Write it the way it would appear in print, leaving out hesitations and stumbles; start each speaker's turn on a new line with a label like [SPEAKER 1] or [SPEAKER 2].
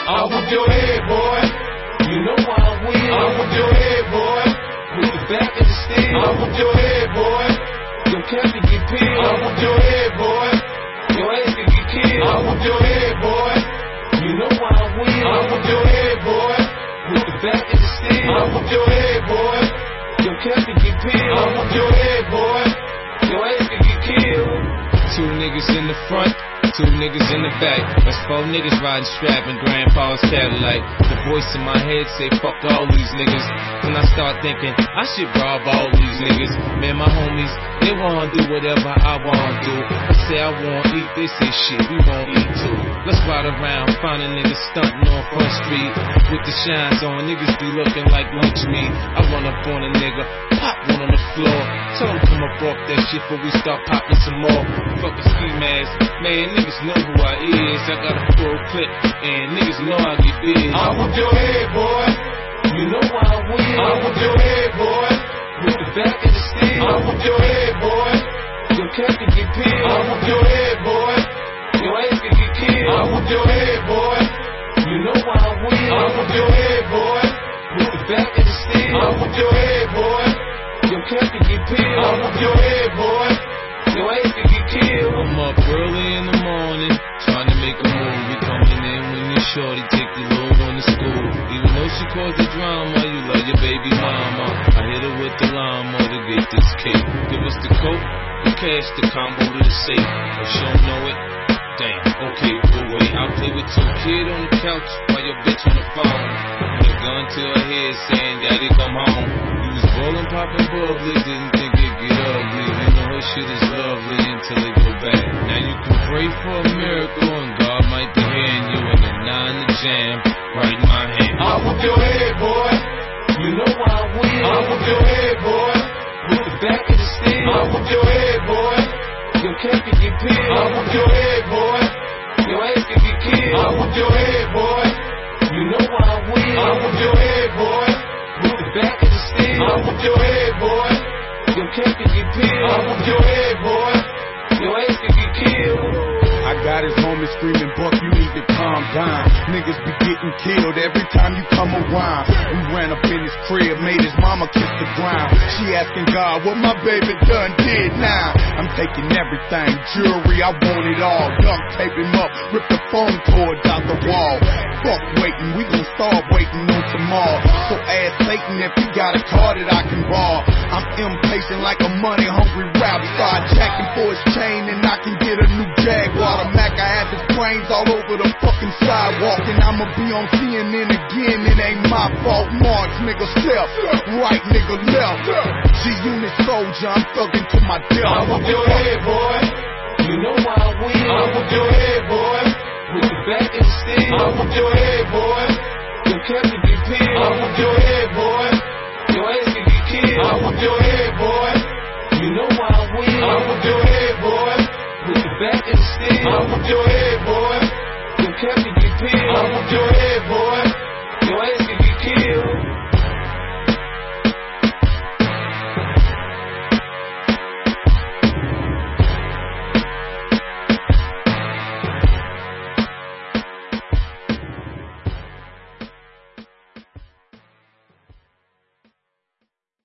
[SPEAKER 1] I'll whoop your head, boy. You know why I win. I'll whoop your head, boy. With the back of the steel. I'll whoop your head, boy. Your captain get peeled. I'll whoop your head, boy. Your ass can get killed. I'll whoop your head, boy. You know why I win. I'll whoop your head, boy. With the back of the steel. I'll whoop your head, boy. Your captain get peeled. I'll whoop your head, boy. Your ass can get killed.
[SPEAKER 2] Two niggas in the front, two niggas in the back. That's four niggas riding strap in grandpa's Cadillac. The voice in my head say fuck all these niggas. Then I start thinking I should rob all these niggas. Man, my homies, they wanna do whatever I wanna do. I say I wanna eat, they say shit, we won't eat too. Let's ride around, find a nigga stunting on Front Street with the shines on. Niggas be looking like lunch meat. I run up on a nigga, pop one on the floor. Tell him come up off that shit before we start popping some more. Fuck a ski mask, man, niggas know who I is. I got a full clip, and niggas know I get big.
[SPEAKER 1] I'll whoop your head, boy. You know why I win. I'll whoop your head, boy. With the back of the steel. I'll whoop your head, boy. Your captain get peeled. I'll whoop your head, boy. Your ass can get killed. I'll whoop your head, boy. You know why I win. I'll whoop your head, boy. With the back of the steel. I'll whoop your head, boy. Your captain get peeled. I'll whoop your head, boy. Your ass can get killed.
[SPEAKER 2] I'm up early in the morning, trying to make a move. You coming in when you shorty, take the little one to school. Even though she caused the drama, you love your baby mama. I hit her with the llama to get this cake. Give us the coke, the cash, the combo to the safe. If she don't know it, damn, okay, we'll wait. I'll play with your kid on the couch while your bitch on the phone. Put a gun to her head saying, daddy come home. You was ballin', poppin' bubbly, didn't think it'd get ugly. You know her shit is lovely until it go bad. Now you can pray for a miracle and God might be hearing you in the 9 to jam right in my hand.
[SPEAKER 1] I'll whoop your head, boy. You know why I win. I'll whoop your head, boy. With the back of the steel. I'll whoop your head, boy. Your captain get peeled. I'll whoop your head, boy. Your ass can get killed. I'll whoop your head, boy. You know why I win. I'll whoop your head, boy. With the back of the steel. I'll whoop your head, boy. Your captain get peeled. I'll whoop your head, boy. Your ass can get killed.
[SPEAKER 3] I got his homies screaming, Buck, you need to calm down. Niggas be getting killed every time you come around. We ran up in his crib, made his mama kiss the ground. She asking God what my baby done did now. I'm taking everything, jewelry, I want it all. Duct tape him up, rip the phone cords out the wall. Fuck waiting, we gon' start waiting on tomorrow. So ask Satan if he got a car that I can borrow. I'm impatient like a money hungry rap star. Jacking for his chain and I can get a new Jaguar. The Mac, I have his brains all over the fucking sidewalk. And I'ma be on CNN again, it ain't my fault. March, nigga, step, right, nigga, left. G-Unit soldier, I'm thugging to my death.
[SPEAKER 1] I'll whoop your head, boy. You know why I win. I'll whoop your head, boy. With the back of the steel. I'll whoop your head, boy. Your captain get peeled. I'll whoop your head, boy. Your ass can get killed. I'll whoop your head.